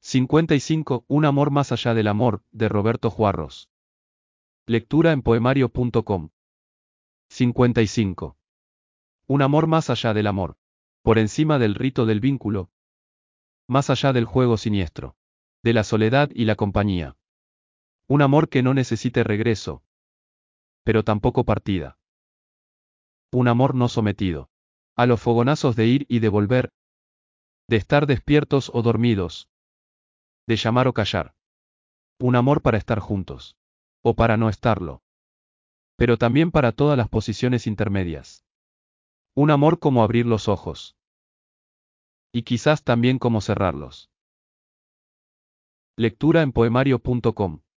55. Un amor más allá del amor, de Roberto Juarros. Lectura en poemario.com. 55. Un amor más allá del amor. Por encima del rito del vínculo. Más allá del juego siniestro. De la soledad y la compañía. Un amor que no necesite regreso. Pero tampoco partida. Un amor no sometido. A los fogonazos de ir y de volver. De estar despiertos o dormidos. De llamar o callar. Un amor para estar juntos. O para no estarlo. Pero también para todas las posiciones intermedias. Un amor como abrir los ojos. Y quizás también como cerrarlos. Lectura en poemario.com